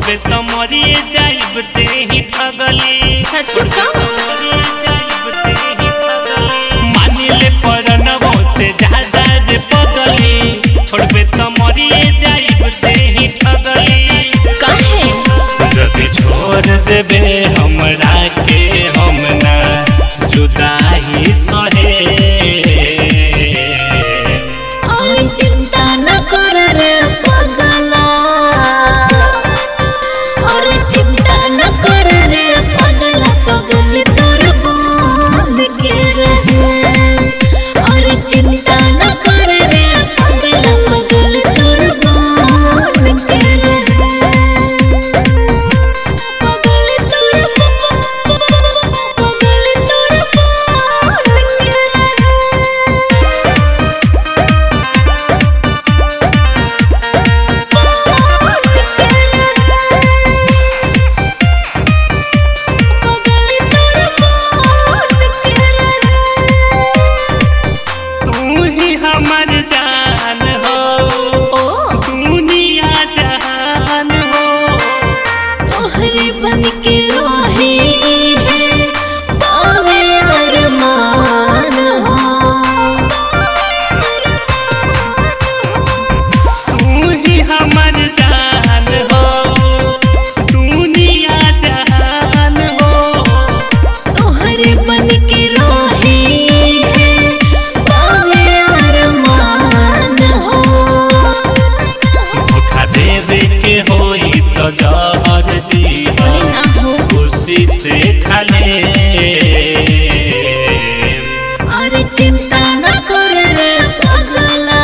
छोड़बे तो मरिए जाइब ते ही ठगली सच का मरिए जाइब ते ही ठगली मानिले परनवो से ज्यादा रे पगली छोड़बे तो मरिए जाइब ते ही ठगली काहे जदी छोड़ देबे हमरा के हम ना जुदाई सहे और चिंता न कर रे पगला और चिंता न कर रे पगला पगल तोर बंद के रहे और चिंता न कर रे पगला पगल तोर बंद के रहे पगल तोर बंद के रहे तू ही हमर जान हो दुनिया जहान हो तोहरे बन के रोहे है बावे अरमान हो तू ही हमर जान हो दुनिया जहान हो तोहरे बन के रोहे है बावे अरमान हो धोखा देवे के होई तो जहर दी ना हो खुशी से खाले और चिंता न कर रे पगला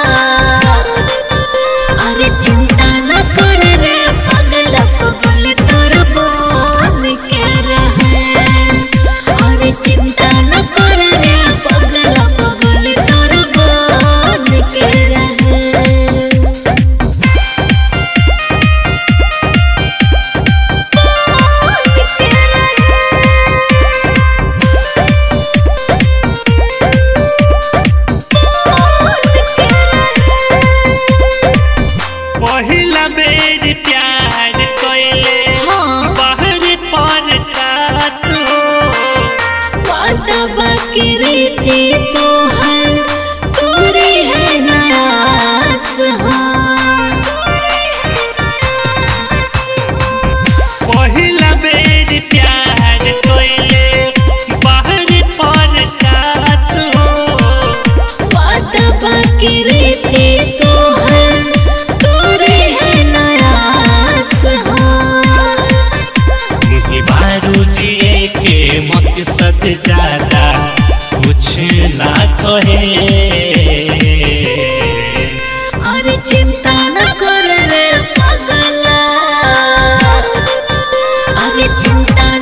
और चिंता न कर रे पगला पगल तोर बन के रहे और चिंता न कर रे पगला पगल तोर बन के रहे पहिला बेर प्यार कइले हाँ। बाहर पर कास हो वादा बाकी रहती तो है तोरी है नयास हो पहिला बेर प्यार कइले बाहर पर कास हो वादा बाकी रहती तो है तोरी है नयास हो मुही बारू जिए के मकसद ज्यादा कुछ ना कहे और चिंता न कर रे पगला और चिंता